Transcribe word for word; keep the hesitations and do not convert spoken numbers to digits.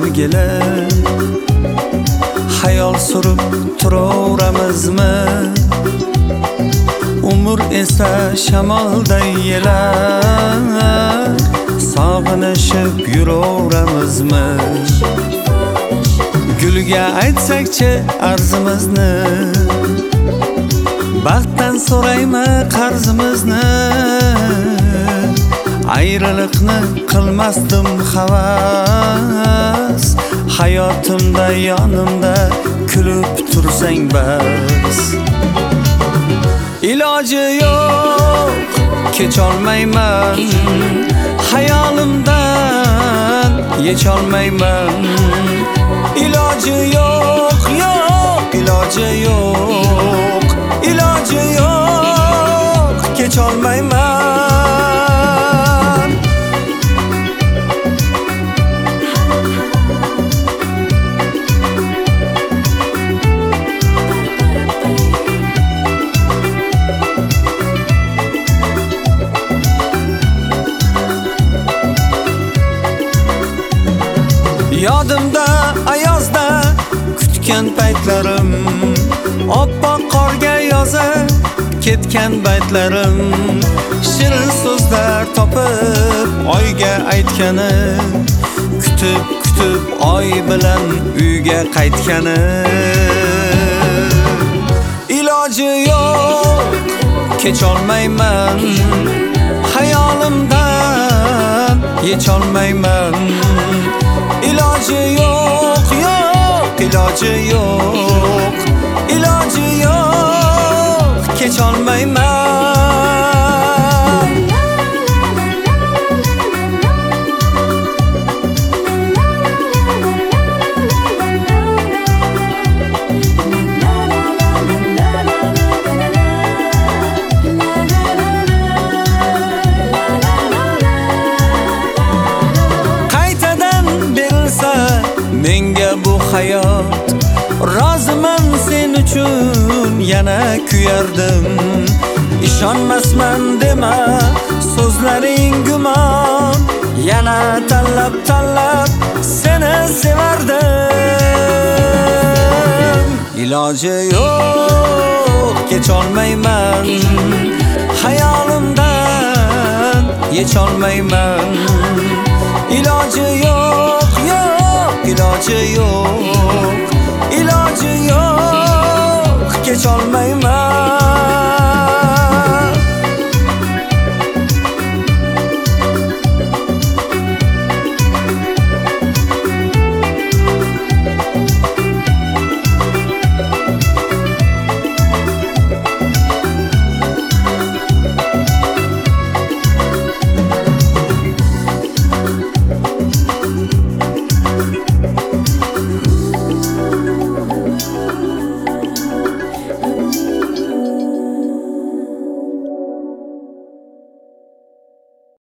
sevgili, hayol surib turaveramizmi? Umr esa shamolday yelar, sog'inishib yuraveramizmi? Gulga aytsakchi arzimizni, baxtdan so'raymi qarzimizni? Ayriliqni qilmasdim havas, hayotimda yonimda kulib tursang bas. Iloji yo'q, kecholmayman, hayolimdan yecholmayman. Iloji yo'q, yo'q, iloji yo'q, iloji yo'q, kecholmayman. Yodimda ayozda kutgan paytlarim, oppoq qorga yozib ketgan baytlarim, shirin so'zlar topib oyga aytgani, kutib kutib oy bilan uyga qaytgani. Iloji yo'q, kecholmayman, hayolimdan yecholmayman. Iloji yo'q, yo'q, iloji yo'q, iloji yo'q, kecholmayman. Menga bu hayot, roziman sen uchun yana kuyardim. Ishonmasman dema, so'zlaring gumon, yana tanlab tanlab seni sevardim. Iloji yo'q, kecholmayman, hayolimdan yecholmayman. Iloji yo'q, yo'q, iloji yo'q, iloji yo'q, kecholmayman.